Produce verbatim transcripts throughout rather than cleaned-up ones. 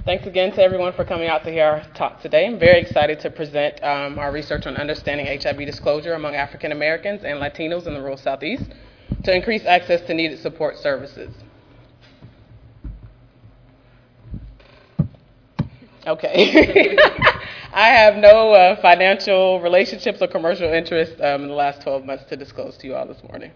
Thanks again to everyone for coming out to hear our talk today. I'm very excited to present um, our research on understanding H I V disclosure among African Americans and Latinos in the rural Southeast to increase access to needed support services. Okay. I have no uh, financial relationships or commercial interests um, in the last twelve months to disclose to you all this morning.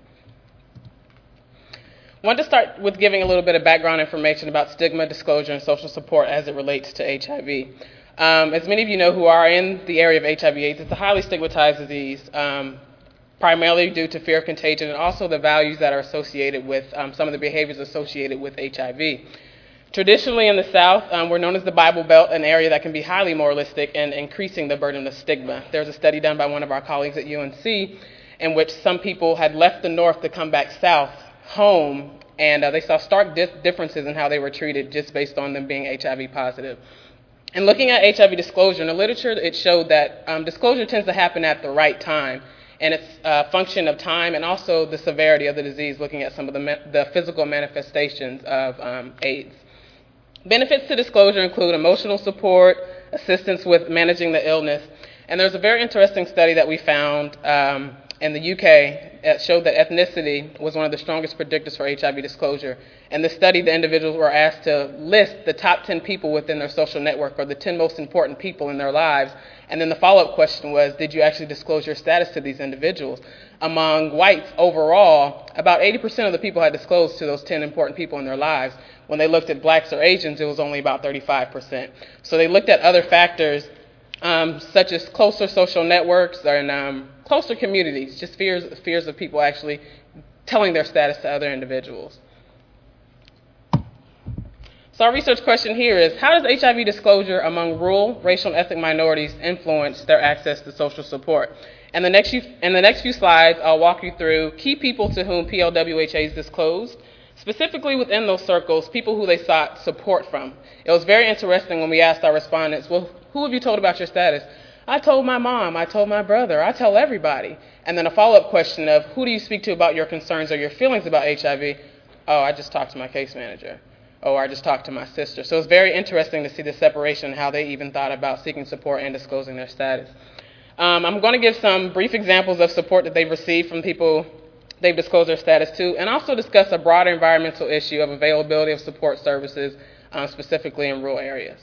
I want to start with giving a little bit of background information about stigma, disclosure, and social support as it relates to H I V. Um, as many of you know who are in the area of H I V AIDS, it's a highly stigmatized disease, um, primarily due to fear of contagion and also the values that are associated with um, some of the behaviors associated with H I V. Traditionally in the South, um, we're known as the Bible Belt, an area that can be highly moralistic and increasing the burden of stigma. There's a study done by one of our colleagues at U N C in which some people had left the North to come back South home, and uh, they saw stark di- differences in how they were treated just based on them being H I V positive. And looking at H I V disclosure in the literature, it showed that um, disclosure tends to happen at the right time, and it's a function of time and also the severity of the disease, looking at some of the, me- the physical manifestations of um, AIDS. Benefits to disclosure include emotional support, assistance with managing the illness, and there's a very interesting study that we found um, in the U K that showed that ethnicity was one of the strongest predictors for H I V disclosure. In the study, the individuals were asked to list the top ten people within their social network or the ten most important people in their lives, and then the follow-up question was, did you actually disclose your status to these individuals? Among whites overall, about eighty percent of the people had disclosed to those ten important people in their lives. When they looked at blacks or Asians, it was only about thirty-five percent. So they looked at other factors um, such as closer social networks and um, closer communities, just fears, fears of people actually telling their status to other individuals. So our research question here is, how does H I V disclosure among rural, racial, and ethnic minorities influence their access to social support? And the next few, in the next few slides, I'll walk you through key people to whom P L W H As disclosed, specifically within those circles, people who they sought support from. It was very interesting when we asked our respondents, well, who have you told about your status? I told my mom, I told my brother, I tell everybody. And then a follow-up question of, who do you speak to about your concerns or your feelings about H I V? Oh, I just talked to my case manager. Oh, I just talked to my sister. So it's very interesting to see the separation, how they even thought about seeking support and disclosing their status. Um, I'm going to give some brief examples of support that they've received from people they've disclosed their status to, and also discuss a broader environmental issue of availability of support services, um, specifically in rural areas.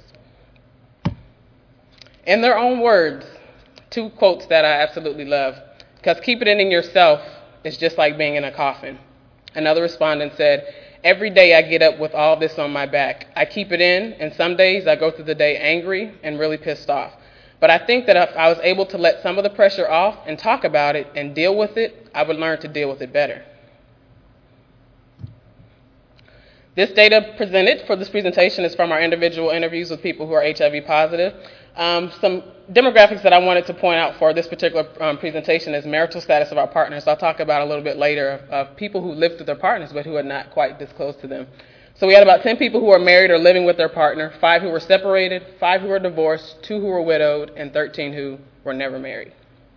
In their own words, two quotes that I absolutely love, because keeping it in yourself is just like being in a coffin. Another respondent said, every day I get up with all this on my back. I keep it in, and some days I go through the day angry and really pissed off. But I think that if I was able to let some of the pressure off and talk about it and deal with it, I would learn to deal with it better. This data presented for this presentation is from our individual interviews with people who are H I V positive. Um, some demographics that I wanted to point out for this particular um, presentation is marital status of our partners. I'll talk about a little bit later of, of people who lived with their partners but who had not quite disclosed to them. So we had about ten people who were married or living with their partner, five who were separated, five who were divorced, two who were widowed, and thirteen who were never married.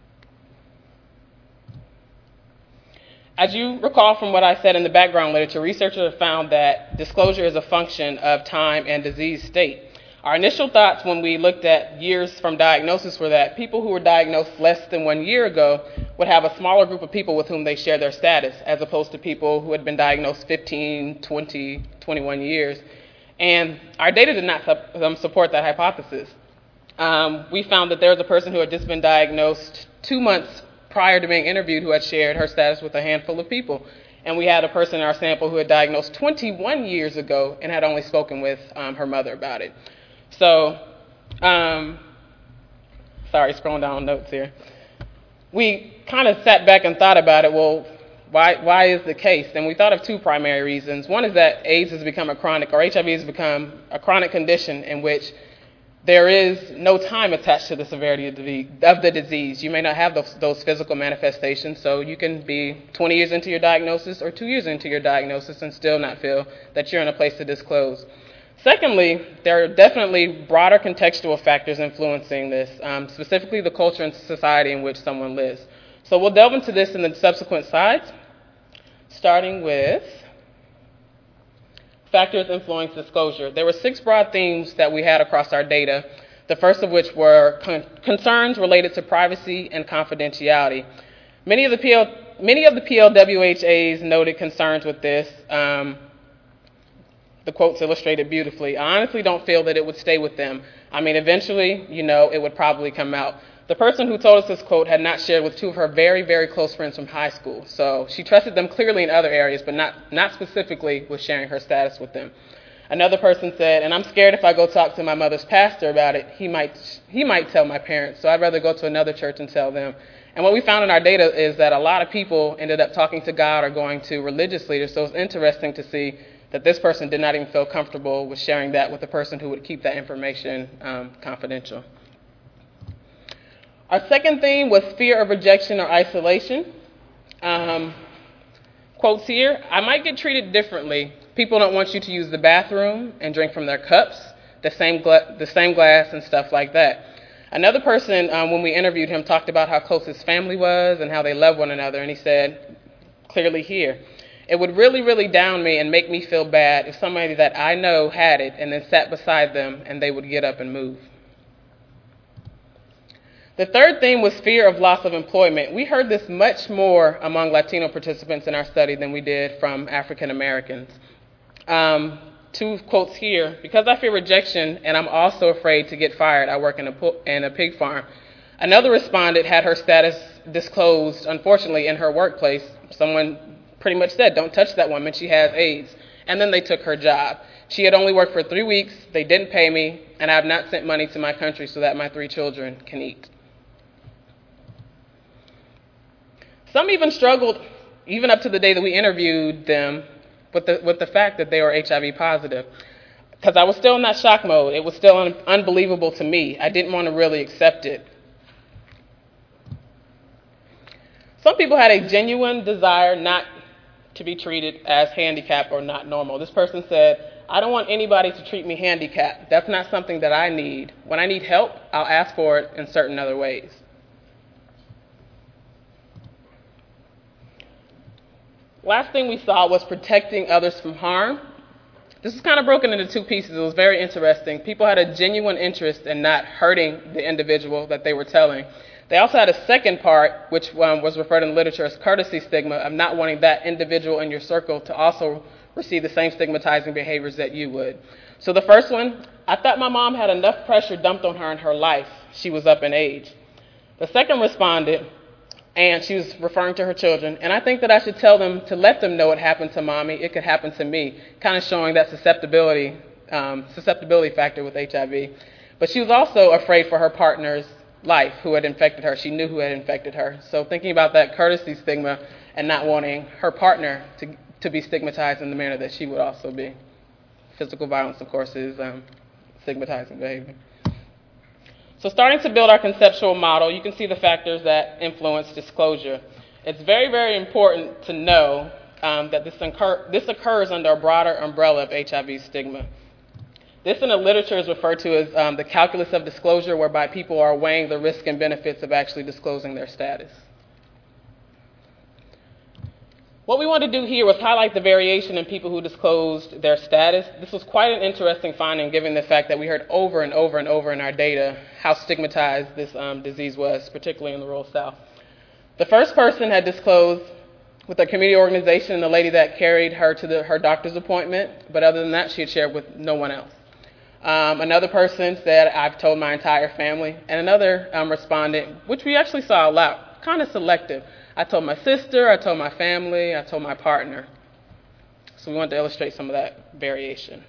As you recall from what I said in the background literature, researchers have found that disclosure is a function of time and disease state. Our initial thoughts when we looked at years from diagnosis were that people who were diagnosed less than one year ago would have a smaller group of people with whom they share their status, as opposed to people who had been diagnosed fifteen, twenty, twenty-one years. And our data did not su- support that hypothesis. Um, we found that there was a person who had just been diagnosed two months prior to being interviewed who had shared her status with a handful of people. And we had a person in our sample who had diagnosed twenty-one years ago and had only spoken with um, her mother about it. So, um, sorry, scrolling down notes here. We kind of sat back and thought about it, well, why why is the case? And we thought of two primary reasons. One is that AIDS has become a chronic, or H I V has become a chronic condition in which there is no time attached to the severity of the, of the disease. You may not have those, those physical manifestations, so you can be twenty years into your diagnosis or two years into your diagnosis and still not feel that you're in a place to disclose. Secondly, there are definitely broader contextual factors influencing this, um, specifically the culture and society in which someone lives. So we'll delve into this in the subsequent slides, starting with factors influence disclosure. There were six broad themes that we had across our data, the first of which were con- concerns related to privacy and confidentiality. Many of the P L, many of the P L W H As noted concerns with this. Um, the quotes illustrated beautifully. I honestly don't feel that it would stay with them. I mean, eventually, you know, it would probably come out. The person who told us this quote had not shared with two of her very, very close friends from high school. So she trusted them clearly in other areas, but not, not specifically with sharing her status with them. Another person said, and I'm scared if I go talk to my mother's pastor about it, he might, he might tell my parents, so I'd rather go to another church and tell them. And what we found in our data is that a lot of people ended up talking to God or going to religious leaders, so it's interesting to see that this person did not even feel comfortable with sharing that with a person who would keep that information um, confidential. Our second theme was fear of rejection or isolation. Um, quotes here, I might get treated differently. People don't want you to use the bathroom and drink from their cups, the same, gla- the same glass and stuff like that. Another person, um, when we interviewed him, talked about how close his family was and how they love one another, and he said, clearly here, it would really, really down me and make me feel bad if somebody that I know had it and then sat beside them and they would get up and move. The third theme was fear of loss of employment. We heard this much more among Latino participants in our study than we did from African Americans. Um, two quotes here. Because I fear rejection and I'm also afraid to get fired, I work in a, in a pig farm. Another respondent had her status disclosed, unfortunately, in her workplace. Someone pretty much said, don't touch that woman, she has AIDS. And then they took her job. She had only worked for three weeks, they didn't pay me, and I have not sent money to my country so that my three children can eat. Some even struggled, even up to the day that we interviewed them, with the, with the fact that they were H I V positive. Because I was still in that shock mode. It was still un- unbelievable to me. I didn't want to really accept it. Some people had a genuine desire not to be treated as handicapped or not normal. This person said, I don't want anybody to treat me handicapped. That's not something that I need. When I need help, I'll ask for it in certain other ways. Last thing we saw was protecting others from harm. This is kind of broken into two pieces. It was very interesting. People had a genuine interest in not hurting the individual that they were telling. They also had a second part, which um, was referred in the literature as courtesy stigma, of not wanting that individual in your circle to also receive the same stigmatizing behaviors that you would. So the first one, I thought my mom had enough pressure dumped on her in her life. She was up in age. The second responded, and she was referring to her children, and I think that I should tell them to let them know what happened to mommy. It could happen to me, kind of showing that susceptibility, um, susceptibility factor with H I V. But she was also afraid for her partner's life who had infected her. She knew who had infected her. So thinking about that courtesy stigma and not wanting her partner to, to be stigmatized in the manner that she would also be. Physical violence, of course, is um, stigmatizing behavior. So starting to build our conceptual model, you can see the factors that influence disclosure. It's very, very important to know um, that this, incur- this occurs under a broader umbrella of H I V stigma. This in the literature is referred to as um, the calculus of disclosure, whereby people are weighing the risk and benefits of actually disclosing their status. What we want to do here was highlight the variation in people who disclosed their status. This was quite an interesting finding, given the fact that we heard over and over and over in our data how stigmatized this um, disease was, particularly in the rural South. The first person had disclosed with a community organization, the lady that carried her to the, her doctor's appointment, but other than that, she had shared with no one else. Um, another person said, I've told my entire family. And another um, respondent, which we actually saw a lot, kind of selective. I told my sister, I told my family, I told my partner. So we wanted to illustrate some of that variation.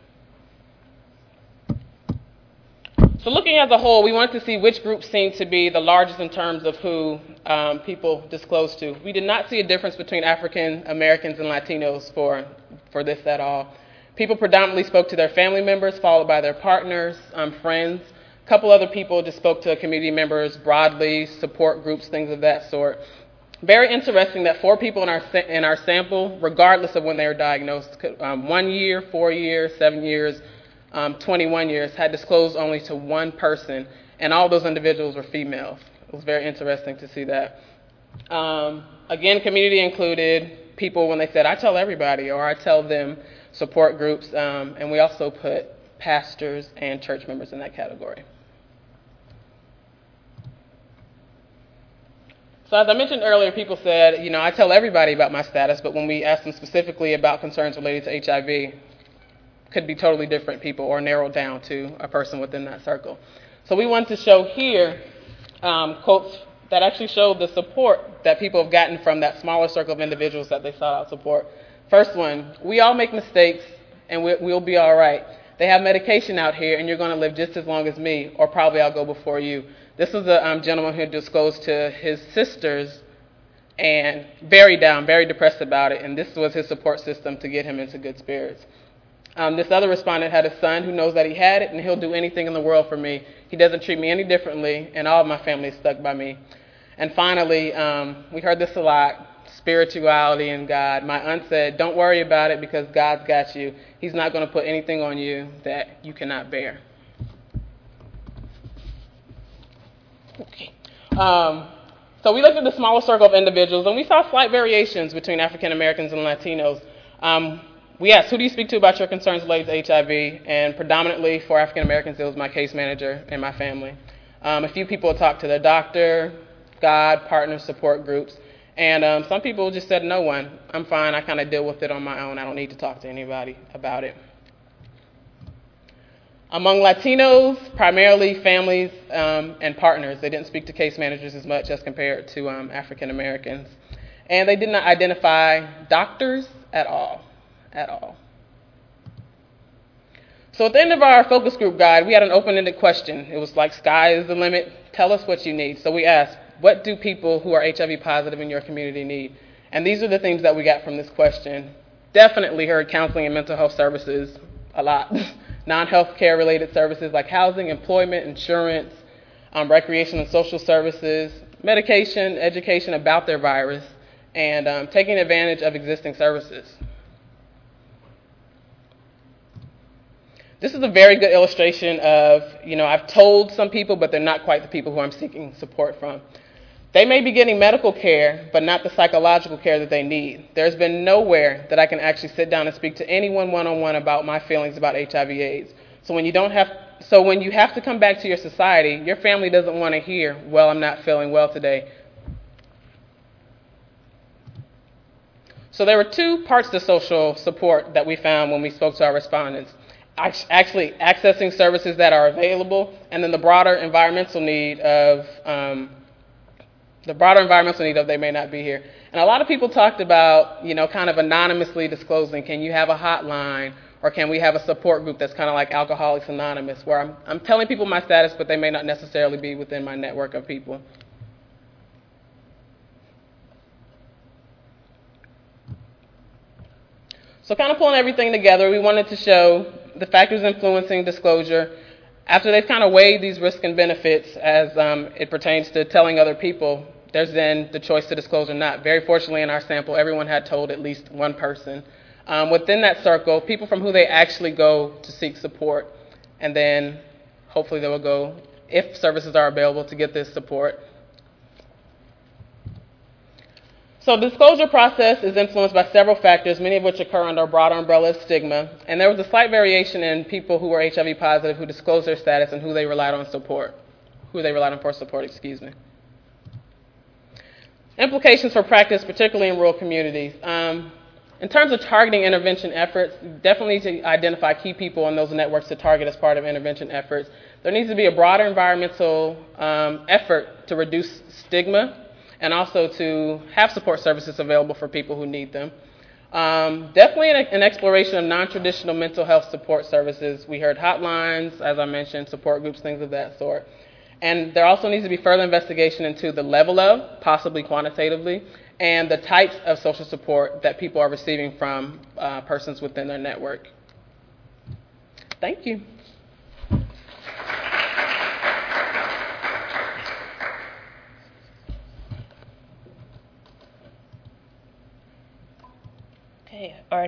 So looking as a whole, we wanted to see which group seemed to be the largest in terms of who um, people disclosed to. We did not see a difference between African Americans and Latinos for, for this at all. People predominantly spoke to their family members, followed by their partners, um, friends. A couple other people just spoke to community members broadly, support groups, things of that sort. Very interesting that four people in our in our sample, regardless of when they were diagnosed, um, one year, four years, seven years, um, twenty-one years, had disclosed only to one person, and all those individuals were females. It was very interesting to see that. Um, again, community included people when they said, I tell everybody, or I tell them. support groups, um, and we also put pastors and church members in that category. So as I mentioned earlier, people said, you know, I tell everybody about my status, but when we ask them specifically about concerns related to H I V, could be totally different people or narrowed down to a person within that circle. So we want to show here um, quotes that actually show the support that people have gotten from that smaller circle of individuals that they sought out support. First one, we all make mistakes and we, we'll be all right. They have medication out here and you're going to live just as long as me, or probably I'll go before you. This was a um, gentleman who disclosed to his sisters and very down, very depressed about it, and this was his support system to get him into good spirits. Um, this other respondent had a son who knows that he had it, and he'll do anything in the world for me. He doesn't treat me any differently, and all of my family is stuck by me. And finally, um, we heard this a lot, spirituality and God. My aunt said, don't worry about it because God's got you. He's not going to put anything on you that you cannot bear. Okay. Um, so we looked at the smaller circle of individuals, and we saw slight variations between African Americans and Latinos. Um, we asked, who do you speak to about your concerns related to H I V? And predominantly for African Americans, it was my case manager and my family. Um, a few people talked to their doctor, God, partner, support groups. And um, some people just said, no one. I'm fine. I kind of deal with it on my own. I don't need to talk to anybody about it. Among Latinos, primarily families um, and partners. They didn't speak to case managers as much as compared to um, African Americans. And they did not identify doctors at all, at all. So at the end of our focus group guide, we had an open-ended question. It was like, sky is the limit. Tell us what you need. So we asked, what do people who are H I V positive in your community need? And these are the things that we got from this question. Definitely heard counseling and mental health services a lot. Non-health care related services like housing, employment, insurance, um, recreation and social services, medication, education about their virus, and um, taking advantage of existing services. This is a very good illustration of, you know, I've told some people, but they're not quite the people who I'm seeking support from. They may be getting medical care, but not the psychological care that they need. There's been nowhere that I can actually sit down and speak to anyone one-on-one about my feelings about H I V AIDS. So when you don't have, so when you have to come back to your society, your family doesn't want to hear, well, I'm not feeling well today. So there were two parts to social support that we found when we spoke to our respondents. Actually, accessing services that are available, and then the broader environmental need of um, the broader environmental need of they may not be here. And a lot of people talked about, you know, kind of anonymously disclosing, can you have a hotline, or can we have a support group that's kind of like Alcoholics Anonymous, where I'm, I'm telling people my status, but they may not necessarily be within my network of people. So kind of pulling everything together, we wanted to show the factors influencing disclosure. After they've kind of weighed these risks and benefits as um, it pertains to telling other people, there's then the choice to disclose or not. Very fortunately in our sample, everyone had told at least one person. Um, within that circle, people from who they actually go to seek support, and then hopefully they will go, if services are available, to get this support. So the disclosure process is influenced by several factors, many of which occur under a broader umbrella of stigma. And there was a slight variation in people who were H I V positive who disclosed their status and who they relied on support, who they relied on for support, excuse me. Implications for practice, particularly in rural communities. Um, in terms of targeting intervention efforts, you definitely need to identify key people in those networks to target as part of intervention efforts. There needs to be a broader environmental um, effort to reduce stigma, and also to have support services available for people who need them. Um, definitely an, an exploration of non-traditional mental health support services. We heard hotlines, as I mentioned, support groups, things of that sort. And there also needs to be further investigation into the level of, possibly quantitatively, and the types of social support that people are receiving from uh, persons within their network. Thank you.